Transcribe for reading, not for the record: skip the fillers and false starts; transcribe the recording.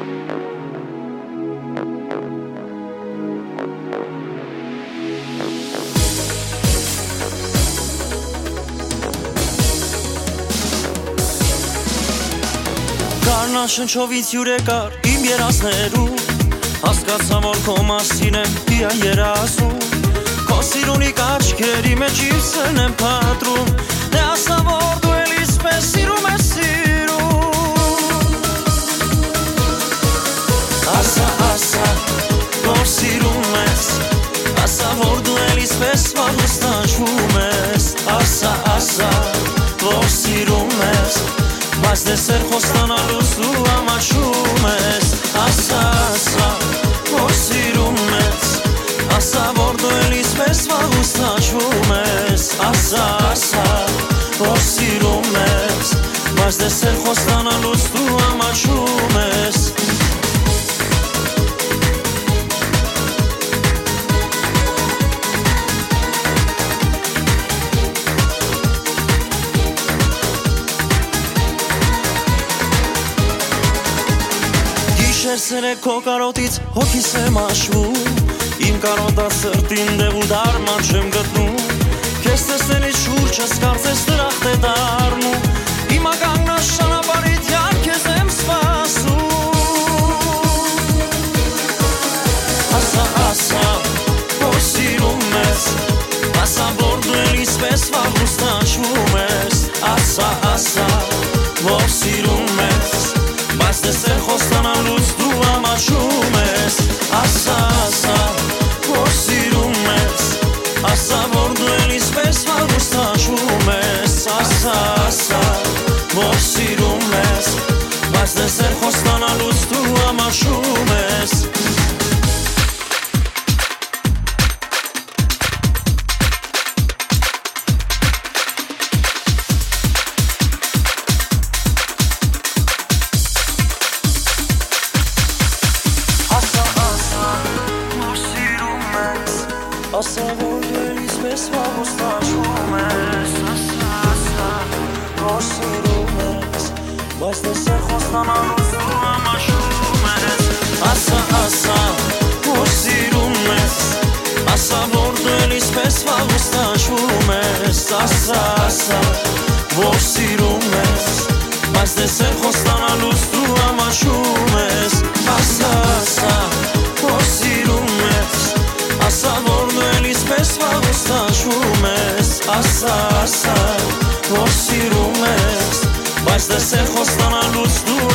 Շնչովից հյուր եկար իմ երազներում Հասկացա, որ քո մասին եմ հիան երազում Քո սիրունիկ աչքերի մեջ իվսեն եմ պատրում Դե ասա, որ դու էլ իսպես սիրում ես սիրում Ասա, որ սիրում ես Ասա, որ դու էլ իսպես վաղուստանջվում ես Ասա, որ սիրում ես Բայց դեսեր խոստանալուց դու ամաչում ես Ասա, որ սիրում ես Ասա, որ դու էլ իսպես վաղուստանջվում ես Ասա, որ սիրում ես Բայց դեսեր խոստանալուց դու ամաչում ես Շերսեր է քո կարոտից հոգիս եմ աշվում Իմ կարոտած սրտին դև ու դարման չեմ գտնում Քեզ տեսնելիս շուրջս կարծես դրախտ է դառնում Հիմա կանգնած ճանապարհից յար քեզ եմ սպասում Ասա, որ սիրում ես Ասա, որ դու էլ իսպես վաղուստանջվում ես Ասա, որ սիրում ես Բայց դեսեր խոստանալուց դու ամաչում ես Ասա, որ սիրում ես Ասա, որ դու էլ իսպես վաղուստանջվում ես Ասա, որ սիրում ես Բայց դեսեր խոստանալուց դու ամաչում ես Ասա, որ դու էլ իսպես վաղուստանջվում ես Ասա, որ սիրում ես Բայց դեսեր խոստանալուց դու ամաչում ես Ասա, որ սիրում ես Ասա, որ դու էլ իսպես վաղուստանջվում ես Ասա, որ սիրում ես Բայց դեսեր խոստանալուց դու ամաչում ես Ասա, որ սիրում ես Ասա, որ դու էլ իսպես վաղուստանջվում ես Ասա, որ սիրում ես Բայց դեսեր խոստանալուց դու